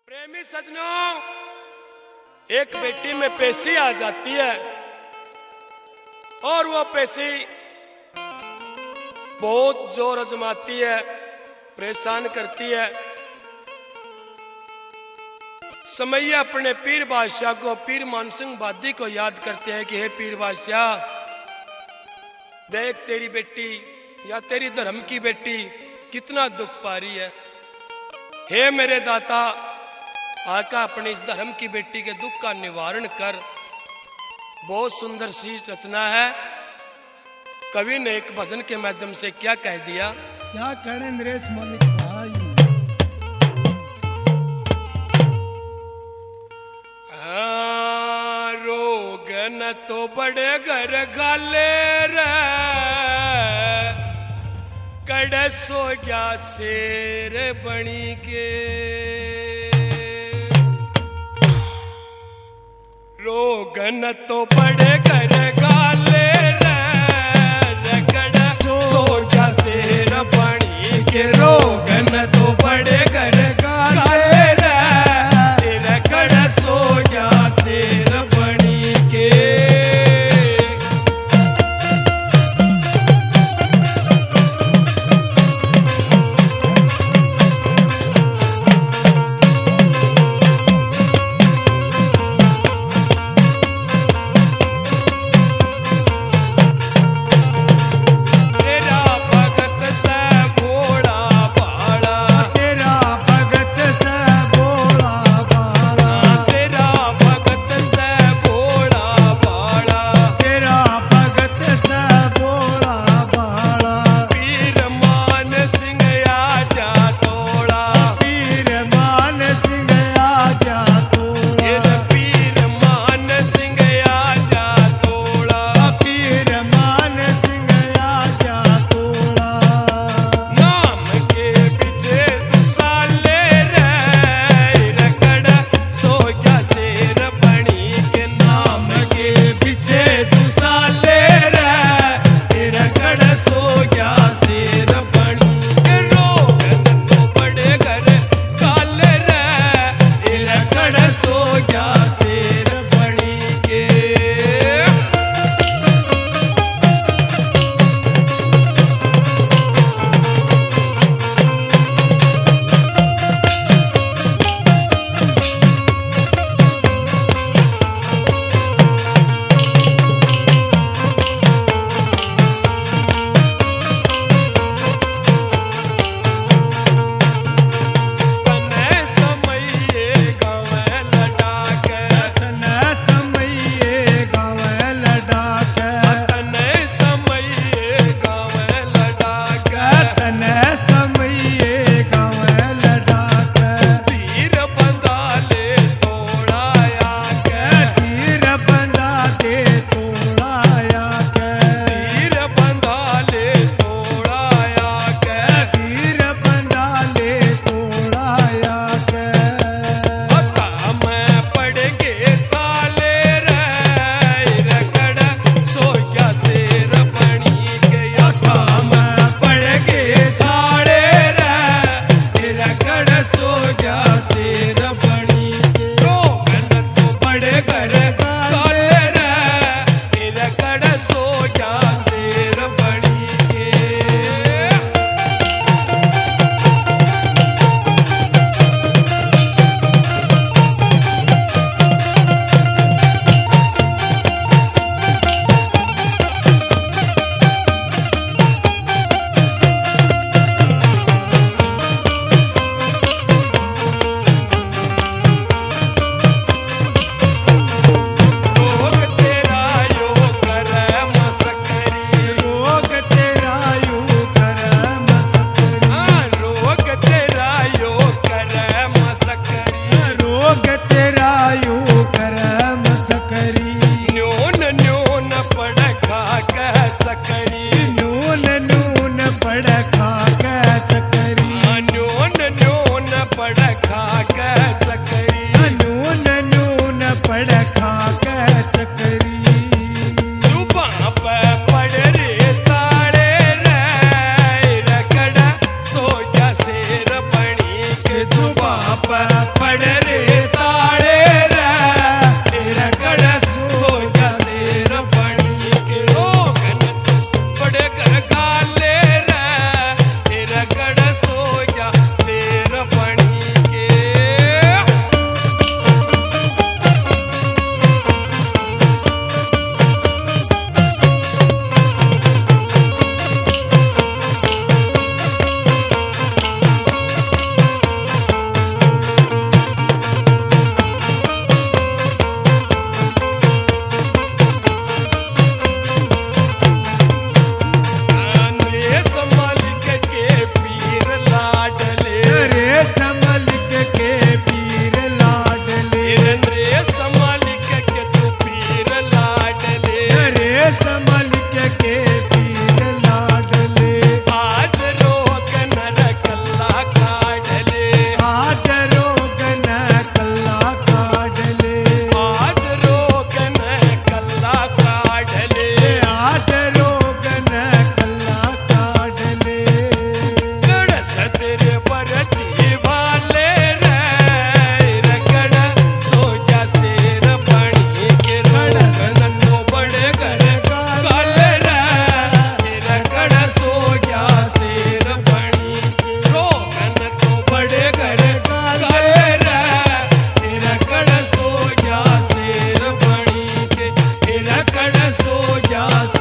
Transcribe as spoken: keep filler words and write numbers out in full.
प्रेमी सजनों, एक बेटी में पेशी आ जाती है और वो पेशी बहुत जोर आजमाती है, परेशान करती है। समैया अपने पीर बादशाह को, पीर मानसिंह बादी को याद करते हैं कि हे पीर बादशाह, देख तेरी बेटी या तेरी धर्म की बेटी कितना दुख पा रही है। हे मेरे दाता, आका अपनी इस धर्म की बेटी के दुख का निवारण कर। बहुत सुंदर सी रचना है। कवि ने एक भजन के माध्यम से क्या कह दिया, क्या कहने नरेश मलिक भाई। हाँ, रोग न तो बड़े घर गाले रे, कड़े सो गया शेर बनी के। रोग न तो बड़े घर गाले रे, कड़े सो गया शेर बनी के। रोग न तो बड़े घर गाले रे, कड़े सो गया शेर बनी के। जुबां पर पड़ रे ताड़े रे तेरा कड़ सो जा शेर बनी के रोगन बड़े घर काले रे तेरा कड़ सो जा शेर बनी के नरेश मलिक के पीर लाडले नरेश मलिक के पीर लाडले नरेश मलिक के तू पीर लाडले नरेश मलिक के पीर लाडले आज रोग नर कल्ला काढ़ले आज रोगन कल्ला काढ़ले आज रोग न कल्ला काढ़ले आज रोगन कल्ला काढ़ले गड़स तेरे पर वाले रे रगड़ सो जा शेर बनी के रगड़ तो बड़े घर काले रे रगड़ सो जा शेर बनी रोगन तो बड़े घर काले रे रगड़ सो जा शेर बनी के रगड़ सो जा